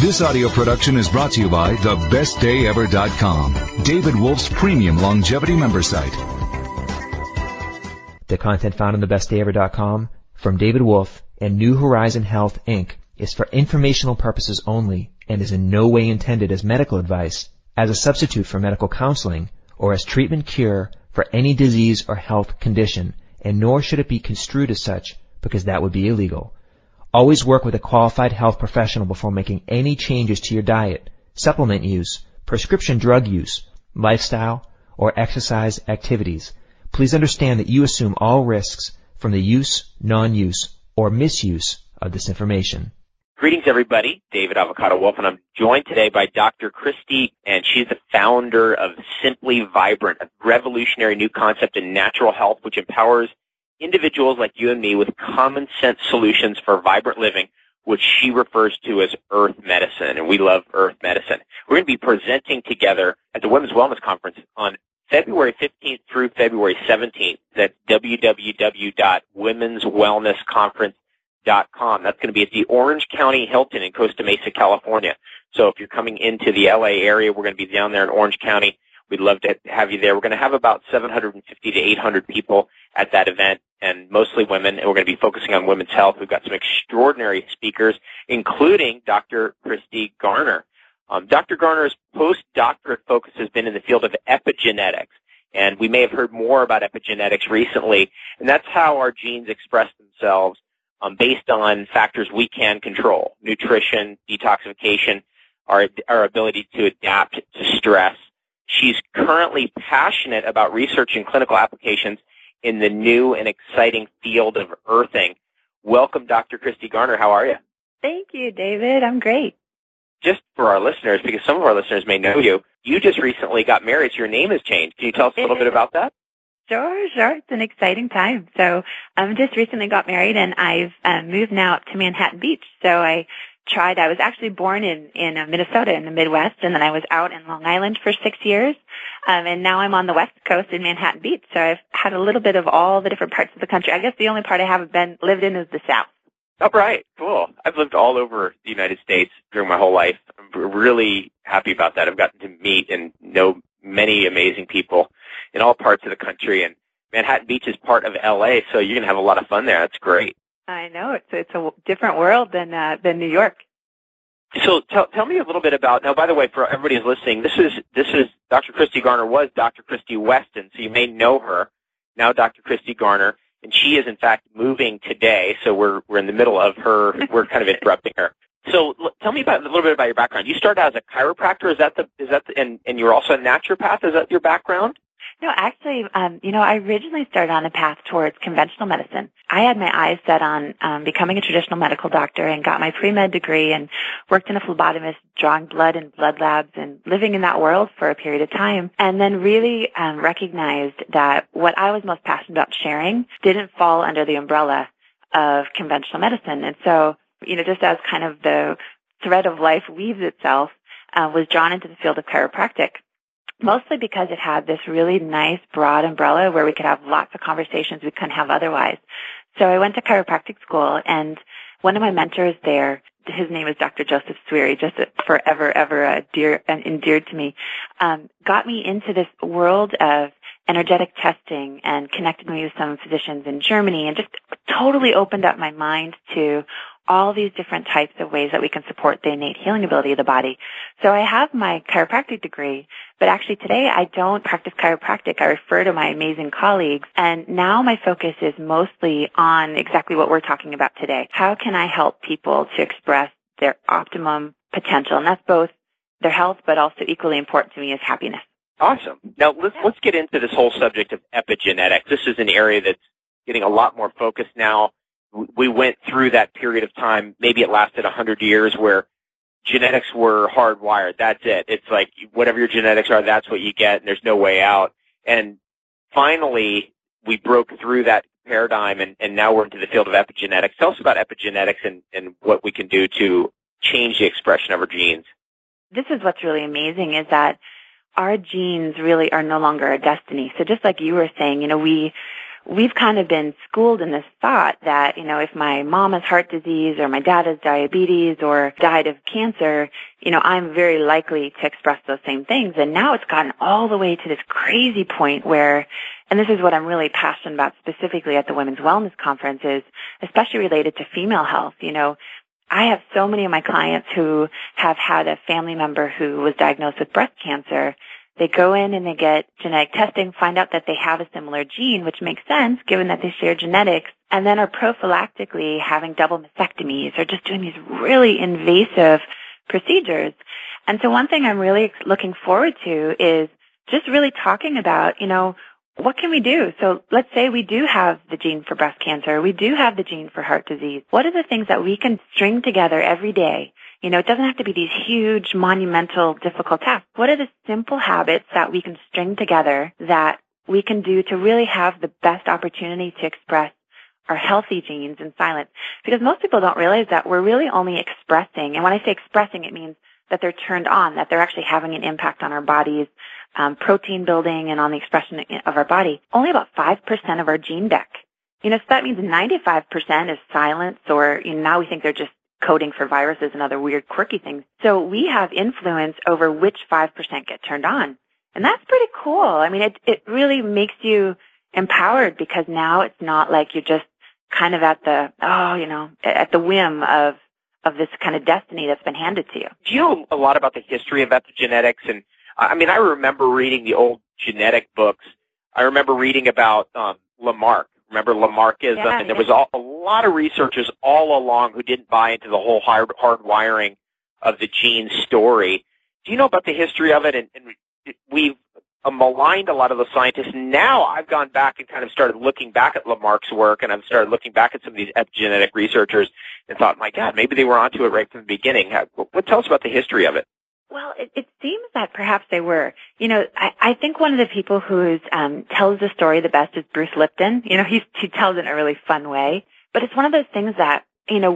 This audio production is brought to you by thebestdayever.com, David Wolf's premium longevity member site. The content found on thebestdayever.com from David Wolf and New Horizon Health, Inc. is for informational purposes only and is in no way intended as medical advice, as a substitute for medical counseling, or as treatment cure for any disease or health condition, and nor should it be construed as such because that would be illegal. Always work with a qualified health professional before making any changes to your diet, supplement use, prescription drug use, lifestyle, or exercise activities. Please understand that you assume all risks from the use, non-use, or misuse of this information. Greetings, everybody. David Avocado Wolf, and I'm joined today by Dr. Christy, and she's the founder of Simply Vibrant, a revolutionary new concept in natural health which empowers individuals like you and me with common sense solutions for vibrant living, which she refers to as Earth Medicine, and we love Earth Medicine. We're going to be presenting together at the Women's Wellness Conference on February 15th through February 17th. That's www.womenswellnessconference.com. That's going to be at the Orange County Hilton in Costa Mesa, California. So if you're coming into the LA area, we're going to be down there in Orange County. We'd love to have you there. We're going to have about 750 to 800 people at that event, and mostly women, and we're going to be focusing on women's health. We've got some extraordinary speakers, including Dr. Christy Garner. Dr. Garner's postdoctorate focus has been in the field of epigenetics, and we may have heard more about epigenetics recently, and that's how our genes express themselves based on factors we can control: nutrition, detoxification, our ability to adapt to stress. She's currently passionate about research and clinical applications in the new and exciting field of earthing. Welcome, Dr. Christy Garner. How are you? Thank you, David. I'm great. Just for our listeners, because some of our listeners may know you, you just recently got married, so your name has changed. Can you tell us a little bit about that? Sure. It's an exciting time. So I just recently got married, and I've moved now up to Manhattan Beach. So I was actually born in Minnesota in the Midwest, and then I was out in Long Island for 6 years, and now I'm on the West Coast in Manhattan Beach. So I've had a little bit of all the different parts of the country. I guess the only part I haven't lived in is the South. Oh, right. Cool. I've lived all over the United States during my whole life. I'm really happy about that. I've gotten to meet and know many amazing people in all parts of the country, and Manhattan Beach is part of L.A., so you're going to have a lot of fun there. That's great. I know. It's a different world than New York. So tell me a little bit about, now, by the way, for everybody who's listening, this is Dr. Christy Garner was Dr. Christy Weston, so you may know her, now Dr. Christy Garner, and she is, in fact, moving today, so we're in the middle of her, we're kind of interrupting her. So tell me a little bit about your background. You started out as a chiropractor, and you're also a naturopath, is that your background? No, actually, I originally started on a path towards conventional medicine. I had my eyes set on becoming a traditional medical doctor and got my pre-med degree and worked in a phlebotomist, drawing blood in blood labs and living in that world for a period of time. And then really recognized that what I was most passionate about sharing didn't fall under the umbrella of conventional medicine. And so, just as kind of the thread of life weaves itself, was drawn into the field of chiropractic. Mostly because it had this really nice broad umbrella where we could have lots of conversations we couldn't have otherwise. So I went to chiropractic school, and one of my mentors there, his name is Dr. Joseph Sweary, just forever, ever dear and endeared to me, got me into this world of energetic testing and connected me with some physicians in Germany, and just totally opened up my mind to all these different types of ways that we can support the innate healing ability of the body. So I have my chiropractic degree, but actually today I don't practice chiropractic. I refer to my amazing colleagues, and now my focus is mostly on exactly what we're talking about today. How can I help people to express their optimum potential? And that's both their health, but also equally important to me is happiness. Awesome. Now let's get into this whole subject of epigenetics. This is an area that's getting a lot more focus now. We went through that period of time, maybe it lasted 100 years, where genetics were hardwired. That's it. It's like whatever your genetics are, that's what you get, and there's no way out. And finally, we broke through that paradigm, and now we're into the field of epigenetics. Tell us about epigenetics and what we can do to change the expression of our genes. This is what's really amazing, is that our genes really are no longer our destiny. So just like you were saying, we've kind of been schooled in this thought that, if my mom has heart disease or my dad has diabetes or died of cancer, I'm very likely to express those same things. And now it's gotten all the way to this crazy point where, and this is what I'm really passionate about specifically at the Women's Wellness Conference, is especially related to female health. I have so many of my clients who have had a family member who was diagnosed with breast cancer. They go in and they get genetic testing, find out that they have a similar gene, which makes sense given that they share genetics, and then are prophylactically having double mastectomies or just doing these really invasive procedures. And so one thing I'm really looking forward to is just really talking about, what can we do? So let's say we do have the gene for breast cancer. We do have the gene for heart disease. What are the things that we can string together every day? It doesn't have to be these huge, monumental, difficult tasks. What are the simple habits that we can string together that we can do to really have the best opportunity to express our healthy genes in silence? Because most people don't realize that we're really only expressing, and when I say expressing, it means that they're turned on, that they're actually having an impact on our bodies, protein building and on the expression of our body. Only about 5% of our gene deck. So that means 95% is silence, or now we think they're just coding for viruses and other weird, quirky things. So we have influence over which 5% get turned on. And that's pretty cool. I mean, it really makes you empowered, because now it's not like you're just kind of at the whim of this kind of destiny that's been handed to you. Do you know a lot about the history of epigenetics? And I remember reading the old genetic books. I remember reading about Lamarck. Remember Lamarckism? Yeah, and there was a lot of researchers all along who didn't buy into the whole hard wiring of the gene story. Do you know about the history of it? And we've maligned a lot of the scientists. Now I've gone back and kind of started looking back at Lamarck's work, and I've started looking back at some of these epigenetic researchers and thought, my God, maybe they were onto it right from the beginning. Tell us about the history of it. Well, it seems that perhaps they were. I think one of the people who tells the story the best is Bruce Lipton. He tells it in a really fun way. But it's one of those things that,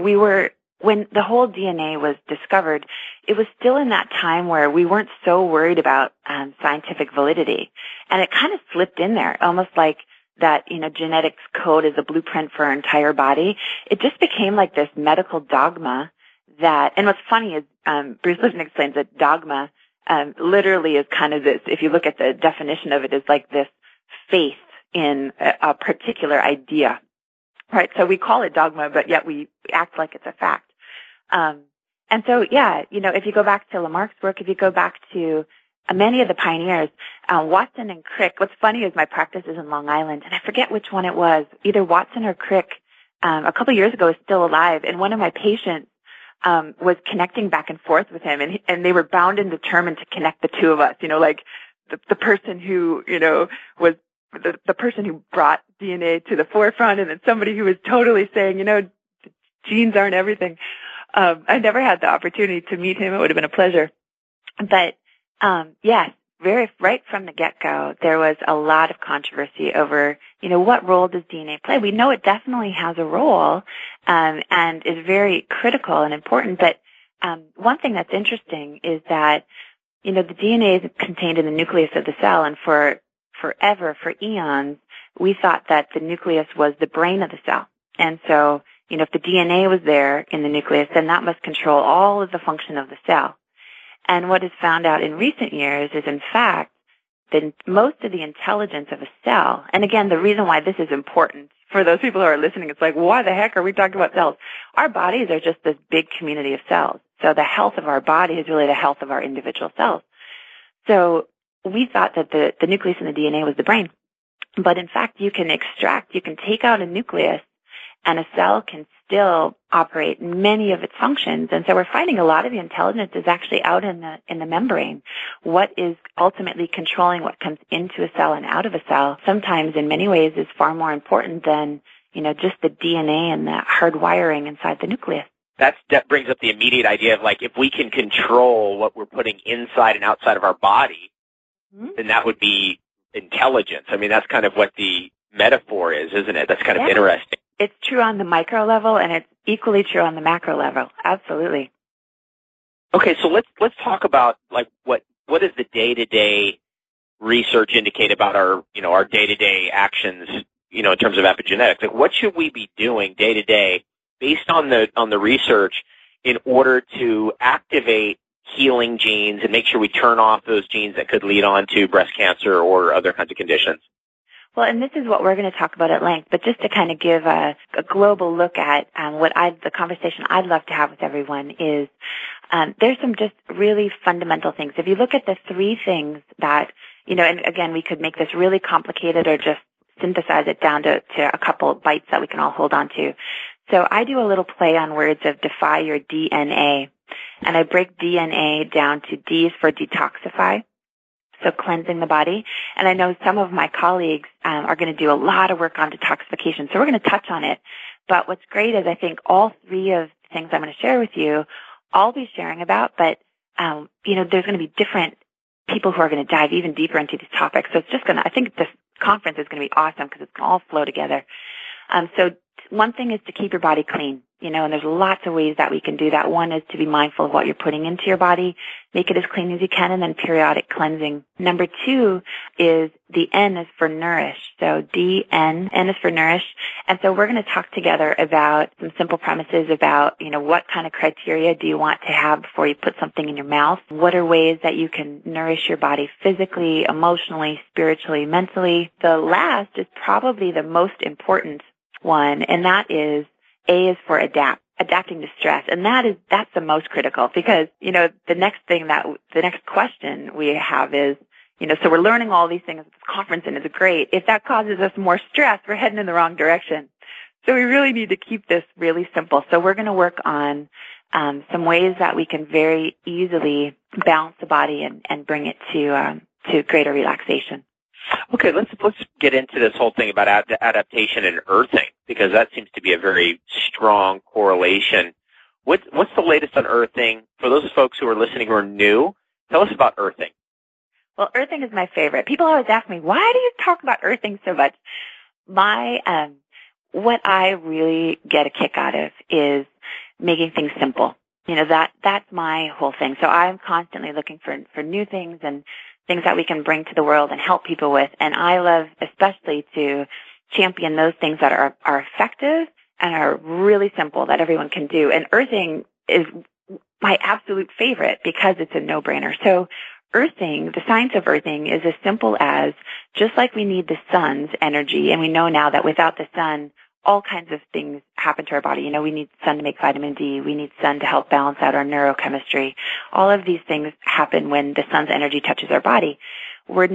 when the whole DNA was discovered, it was still in that time where we weren't so worried about scientific validity. And it kind of slipped in there, almost like that, genetics code is a blueprint for our entire body. It just became like this medical dogma and what's funny is Bruce Lipton explains that dogma literally is kind of this, if you look at the definition of it, is like this faith in a particular idea, right? So we call it dogma, but yet we act like it's a fact. And so, if you go back to Lamarck's work, if you go back to many of the pioneers, Watson and Crick, what's funny is my practice is in Long Island, and I forget which one it was, either Watson or Crick, a couple of years ago is still alive, and one of my patients was connecting back and forth with him, and they were bound and determined to connect the two of us, like the person who, was the person who brought DNA to the forefront, and then somebody who was totally saying, genes aren't everything. I never had the opportunity to meet him. It would have been a pleasure. But, yes, right from the get-go, there was a lot of controversy over, what role does DNA play? We know it definitely has a role, and is very critical and important. But, one thing that's interesting is that, the DNA is contained in the nucleus of the cell, and for eons, we thought that the nucleus was the brain of the cell. And so, if the DNA was there in the nucleus, then that must control all of the function of the cell. And what is found out in recent years is, in fact, that most of the intelligence of a cell, and again, the reason why this is important for those people who are listening, it's like, why the heck are we talking about cells? Our bodies are just this big community of cells. So the health of our body is really the health of our individual cells. So we thought that the nucleus in the DNA was the brain. But in fact, you can take out a nucleus, and a cell can still operate many of its functions. And so we're finding a lot of the intelligence is actually out in the membrane. What is ultimately controlling what comes into a cell and out of a cell sometimes in many ways is far more important than, just the DNA and the hard wiring inside the nucleus. That brings up the immediate idea of, like, if we can control what we're putting inside and outside of our body, then that would be intelligence. I mean, that's kind of what the metaphor is, isn't it? That's kind of interesting. It's true on the micro level, and it's equally true on the macro level. Absolutely. Okay, so let's talk about, like, what does the day-to-day research indicate about our day-to-day actions in terms of epigenetics. Like, what should we be doing day to day based on the research in order to activate healing genes and make sure we turn off those genes that could lead on to breast cancer or other kinds of conditions? Well, and this is what we're going to talk about at length, but just to kind of give a global look at the conversation I'd love to have with everyone is there's some just really fundamental things. If you look at the three things that, and again, we could make this really complicated or just synthesize it down to a couple of bites that we can all hold on to. So I do a little play on words of defy your DNA, and I break DNA down to D is for detoxify, so cleansing the body. And I know some of my colleagues are going to do a lot of work on detoxification, so we're going to touch on it. But what's great is I think all three of the things I'm going to share with you, I'll be sharing about, but, there's going to be different people who are going to dive even deeper into these topics. So it's just I think this conference is going to be awesome because it's going to all flow together. So one thing is to keep your body clean, and there's lots of ways that we can do that. One is to be mindful of what you're putting into your body, make it as clean as you can, and then periodic cleansing. Number two is the N is for nourish. So D-N, N is for nourish. And so we're going to talk together about some simple premises about, what kind of criteria do you want to have before you put something in your mouth? What are ways that you can nourish your body physically, emotionally, spiritually, mentally? The last is probably the most important one, and that is A is for adapting to stress. And that's the most critical because, the next question we have is, so we're learning all these things at this conference and it's great. If that causes us more stress, we're heading in the wrong direction. So we really need to keep this really simple. So we're going to work on some ways that we can very easily balance the body and bring it to greater relaxation. Okay, let's get into this whole thing about adaptation and earthing, because that seems to be a very strong correlation. What's the latest on earthing? For those folks who are listening who are new, tell us about earthing. Well, earthing is my favorite. People always ask me, why do you talk about earthing so much? What I really get a kick out of is making things simple. That's my whole thing. So I'm constantly looking for new things and things that we can bring to the world and help people with. And I love especially to champion those things that are effective and are really simple that everyone can do. And earthing is my absolute favorite because it's a no-brainer. So earthing, the science of earthing is as simple as just like we need the sun's energy, and we know now that without the sun, all kinds of things happen to our body. We need sun to make vitamin D. We need sun to help balance out our neurochemistry. All of these things happen when the sun's energy touches our body. We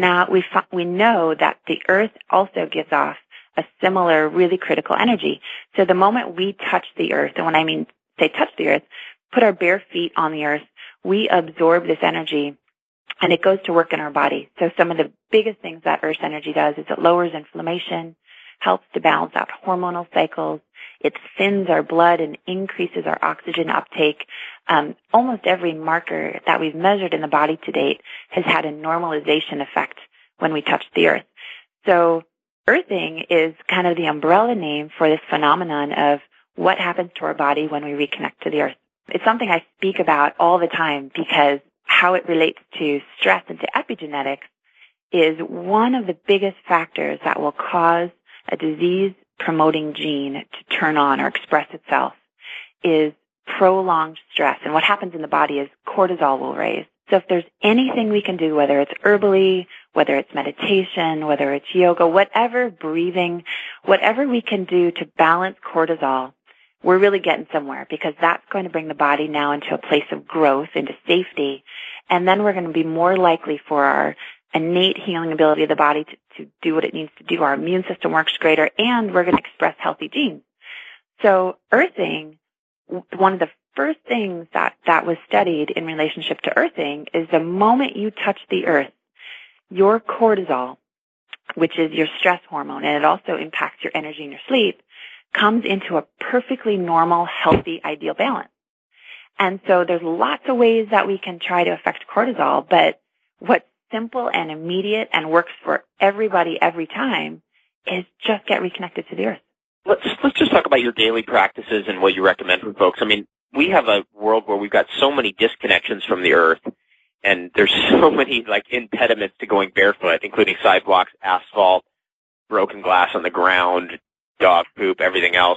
know that the earth also gives off a similar, really critical energy. So the moment we touch the earth, and when I mean say touch the earth, put our bare feet on the earth, we absorb this energy and it goes to work in our body. So some of the biggest things that earth's energy does is it lowers inflammation, helps to balance out hormonal cycles. It thins our blood and increases our oxygen uptake. Almost every marker that we've measured in the body to date has had a normalization effect when we touch the earth. So earthing is kind of the umbrella name for this phenomenon of what happens to our body when we reconnect to the earth. It's something I speak about all the time because how it relates to stress and to epigenetics is one of the biggest factors that will cause a disease-promoting gene to turn on or express itself is prolonged stress. And what happens in the body is cortisol will raise. So if there's anything we can do, whether it's herbally, whether it's meditation, whether it's yoga, whatever, breathing, whatever we can do to balance cortisol, we're really getting somewhere because that's going to bring the body now into a place of growth, into safety. And then we're going to be more likely for our innate healing ability of the body to do what it needs to do. Our immune system works greater, and we're going to express healthy genes. So earthing, one of the first things that was studied in relationship to earthing is the moment you touch the earth, your cortisol, which is your stress hormone, and it also impacts your energy and your sleep, comes into a perfectly normal, healthy, ideal balance. And so there's lots of ways that we can try to affect cortisol, but what's simple and immediate and works for everybody every time is just get reconnected to the earth. Let's just talk about your daily practices and what you recommend for folks. I mean, we have a world where we've got so many disconnections from the earth, and there's so many impediments to going barefoot, including sidewalks, asphalt, broken glass on the ground, dog poop, everything else.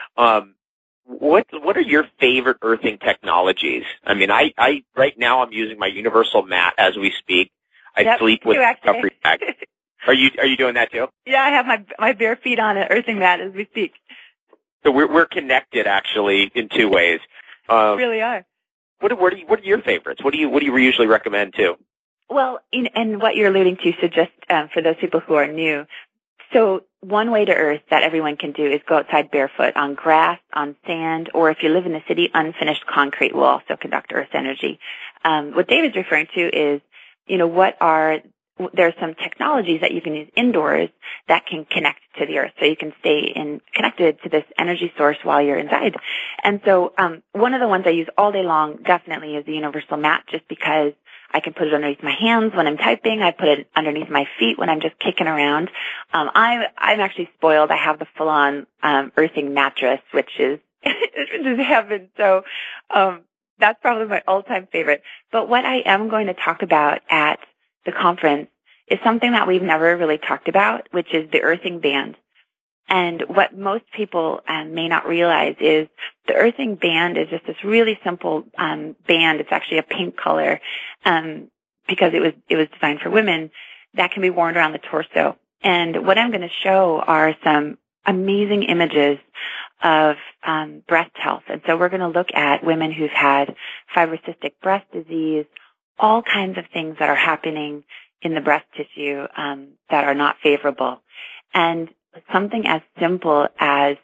What are your favorite earthing technologies? I mean, I right now I'm using my universal mat as we speak. I sleep with a recovery bag. Are you doing that too? Yeah, I have my bare feet on an earthing mat as we speak. So we're connected actually in two ways. We really are. What are your favorites? What do you usually recommend too? Well, and what you're alluding to, so just for those people who are new, so one way to earth that everyone can do is go outside barefoot on grass, on sand, or if you live in the city, unfinished concrete will also conduct earth energy. What David's referring to is, there are some technologies that you can use indoors that can connect to the earth, so you can stay connected to this energy source while you're inside. And so one of the ones I use all day long definitely is the universal mat, just because I can put it underneath my hands when I'm typing. I put it underneath my feet when I'm just kicking around. I'm actually spoiled. I have the full-on earthing mattress, which is heaven. So that's probably my all-time favorite. But what I am going to talk about at the conference is something that we've never really talked about, which is the earthing band. And what most people may not realize is the earthing band is just this really simple band. It's actually a pink color because it was designed for women that can be worn around the torso. And what I'm going to show are some amazing images of breast health. And so we're going to look at women who've had fibrocystic breast disease, all kinds of things that are happening in the breast tissue that are not favorable. And something as simple as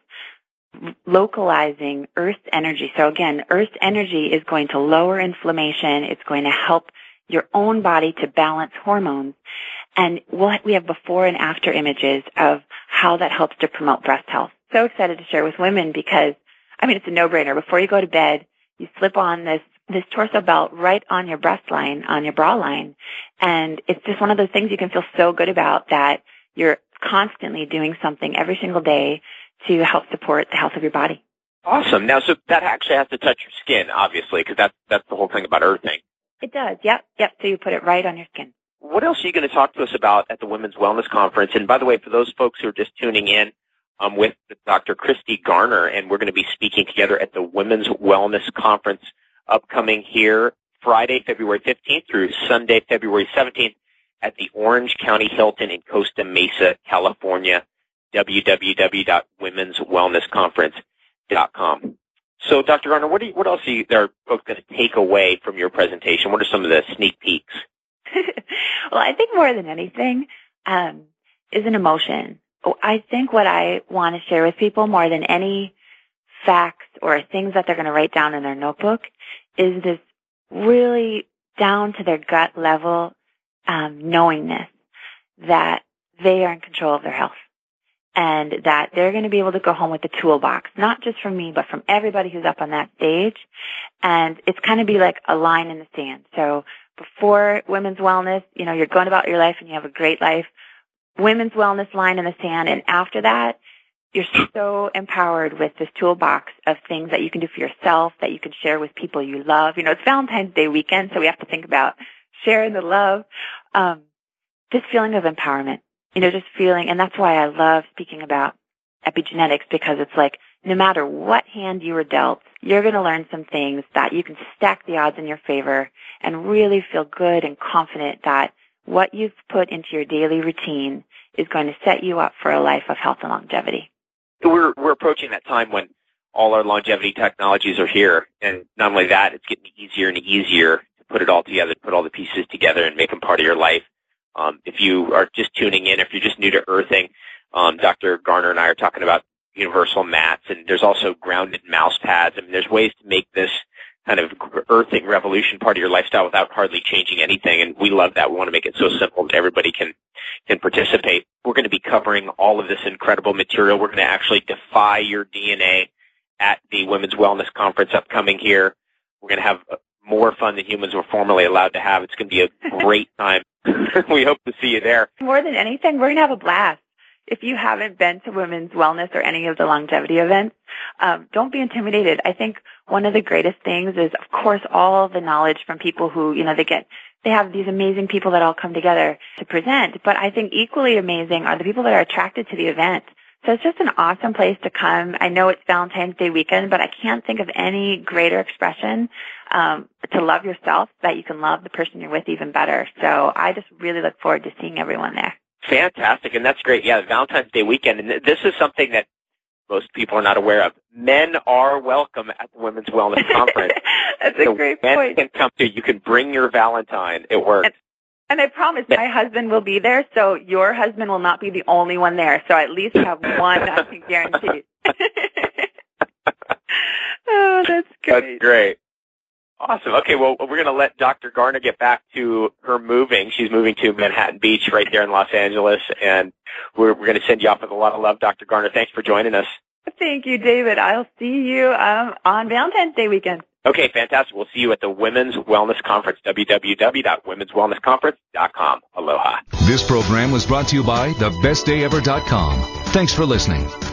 localizing earth energy. So again, earth energy is going to lower inflammation. It's going to help your own body to balance hormones. And we have before and after images of how that helps to promote breast health. So excited to share with women because, it's a no-brainer. Before you go to bed, you slip on this torso belt right on your breast line, on your bra line. And it's just one of those things you can feel so good about that you're constantly doing something every single day to help support the health of your body. Awesome. Now, so that actually has to touch your skin, obviously, because that's the whole thing about earthing. It does. Yep. So you put it right on your skin. What else are you going to talk to us about at the Women's Wellness Conference? And by the way, for those folks who are just tuning in, I'm with Dr. Christy Garner, and we're going to be speaking together at the Women's Wellness Conference upcoming here Friday, February 15th through Sunday, February 17th at the Orange County Hilton in Costa Mesa, California, www.womenswellnessconference.com. So, Dr. Garner, what else are folks going to take away from your presentation? What are some of the sneak peeks? Well, I think more than anything is an emotion. I think what I want to share with people more than any facts or things that they're going to write down in their notebook is this really down to their gut level knowingness that they are in control of their health and that they're going to be able to go home with a toolbox, not just from me, but from everybody who's up on that stage. And it's kind of be like a line in the sand. So before women's wellness, you're going about your life and you have a great life. Women's wellness line in the sand. And after that, you're so empowered with this toolbox of things that you can do for yourself, that you can share with people you love. It's Valentine's Day weekend, so we have to think about sharing the love. This feeling of empowerment, just feeling, and that's why I love speaking about epigenetics, because it's like no matter what hand you were dealt, you're going to learn some things that you can stack the odds in your favor and really feel good and confident that what you've put into your daily routine is going to set you up for a life of health and longevity. So we're approaching that time when all our longevity technologies are here, and not only that, it's getting easier and easier to put it all together, put all the pieces together and make them part of your life. If you are just tuning in, if you're just new to earthing, Dr. Garner and I are talking about universal mats, and there's also grounded mouse pads. There's ways to make this kind of earthing revolution part of your lifestyle without hardly changing anything, and we love that. We want to make it so simple that everybody can participate. We're going to be covering all of this incredible material. We're going to actually defy your DNA at the Women's Wellness Conference upcoming here. We're going to have more fun than humans were formerly allowed to have. It's going to be a great time. We hope to see you there. More than anything, we're going to have a blast. If you haven't been to Women's Wellness or any of the longevity events, don't be intimidated. I think One of the greatest things is, of course, all the knowledge from people who, they have these amazing people that all come together to present. But I think equally amazing are the people that are attracted to the event. So it's just an awesome place to come. I know it's Valentine's Day weekend, but I can't think of any greater expression to love yourself, that you can love the person you're with even better. So I just really look forward to seeing everyone there. Fantastic, and that's great. Yeah, Valentine's Day weekend, and this is something that most people are not aware of. Men are welcome at the Women's Wellness Conference. That's a great point. Men can come to. You can bring your Valentine. It works. And I promise my husband will be there, so your husband will not be the only one there. So at least have one, I can guarantee. Oh, that's great. That's great. Awesome. Okay, well, we're going to let Dr. Garner get back to her moving. She's moving to Manhattan Beach right there in Los Angeles, and we're going to send you off with a lot of love, Dr. Garner. Thanks for joining us. Thank you, David. I'll see you on Valentine's Day weekend. Okay, fantastic. We'll see you at the Women's Wellness Conference, www.womenswellnessconference.com. Aloha. This program was brought to you by thebestdayever.com. Thanks for listening.